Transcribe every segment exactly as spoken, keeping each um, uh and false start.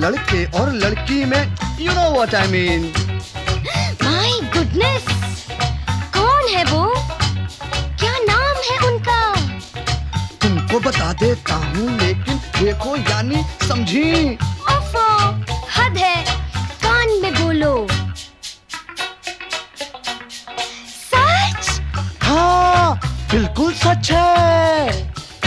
लड़के और लड़की में, you know what I mean. My goodness, कौन है वो? क्या नाम है उनका? तुमको बता देता हूँ, लेकिन देखो यानी समझी। ओफो, हद है, कान में बोलो। सच? हाँ, बिल्कुल सच है।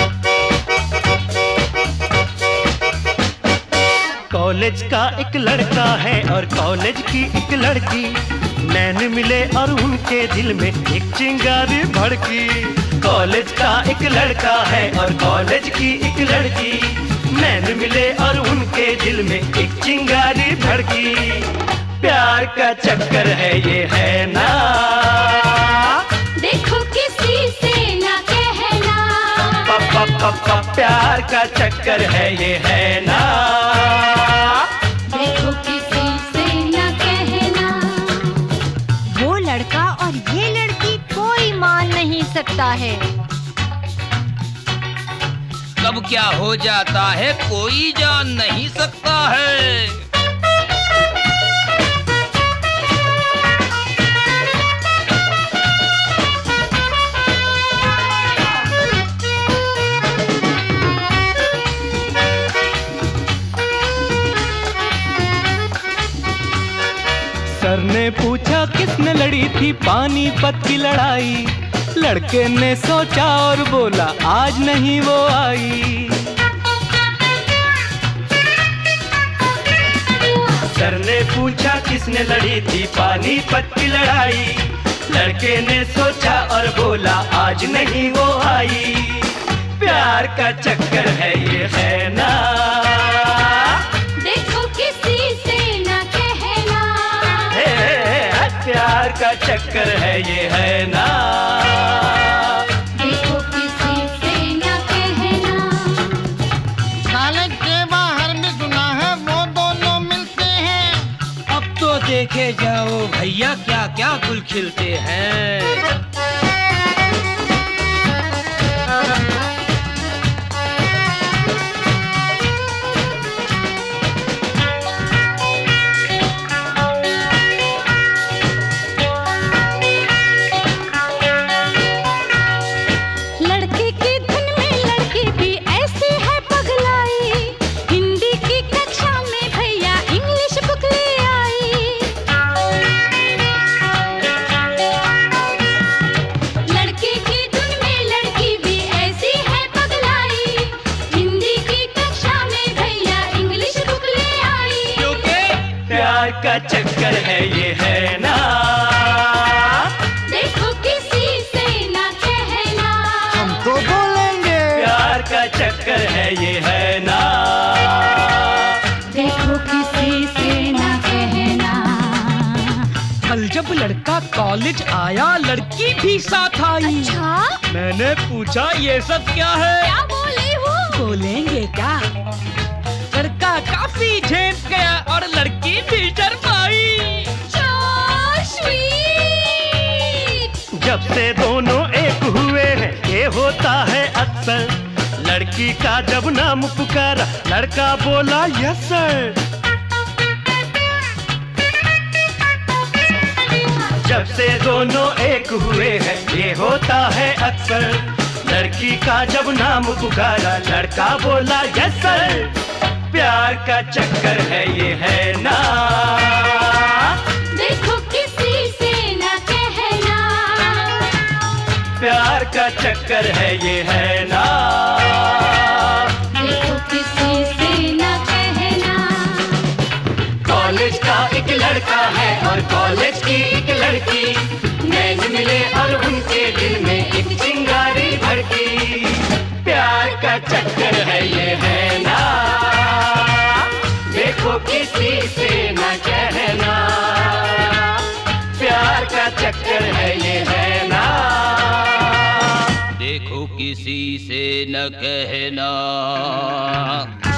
कॉलेज का एक लड़का है और कॉलेज की एक लड़की, नैन मिले और उनके दिल में एक चिंगारी भड़की। कॉलेज का एक लड़का है और कॉलेज की एक लड़की, नैन मिले और उनके दिल में एक चिंगारी भड़की। प्यार का चक्कर है ये, है ना? देखो किसी से ना कहना। प, प, प, प, प्यार का चक्कर है ये, है ना? देखो किसी से ना कहना। वो लड़का और ये लड़की कोई मान नहीं सकता है। कब क्या हो जाता है कोई जान नहीं सकता है। सर ने पूछा किसने लड़ी थी पानीपत की लड़ाई, लड़के ने सोचा और बोला आज नहीं वो आई। सर ने पूछा किसने लड़ी थी पानीपत की लड़ाई, लड़के ने सोचा और बोला आज नहीं वो आई। प्यार का चक्कर है ये, है ना? देखो किसी से ना कहना। प्यार का चक्कर है ये, है ना? देखो किसी से ना कहना। कॉलेज के बाहर भी सुना है वो दोनों मिलते हैं। अब तो देखे जाओ भैया क्या क्या गुल खिलते हैं। का चक्कर है ये, है ना? देखो किसी से ना कहना। हम तो बोलेंगे प्यार का चक्कर है ये, है ना? देखो किसी से ना कहना। कल जब लड़का कॉलेज आया लड़की भी साथ आई। अच्छा? मैंने पूछा ये सब क्या है? क्या बोले हो? बोलेंगे क्या? लड़का काफी झेप गया और लड़की भी शर्माई। So sweet। जब से दोनों एक हुए हैं ये होता है अक्सर, लड़की का जब नाम पुकारा लड़का बोला यस सर। जब से दोनों एक हुए हैं ये होता है अक्सर, लड़की का जब नाम पुकारा लड़का बोला यस सर। प्यार का चक्कर है ये, है ना? देखो किसी से ना कहना। प्यार का चक्कर है ये, है ना? देखो किसी से ना कहना। कॉलेज का एक लड़का है और कॉलेज की एक लड़की, नैन मिले और उनके दिल में एक चिंगारी भड़की। प्यार का चक्कर है ये, है ना? देखो किसी से न कहना। प्यार का चक्कर है ये, है ना? देखो किसी से न कहना।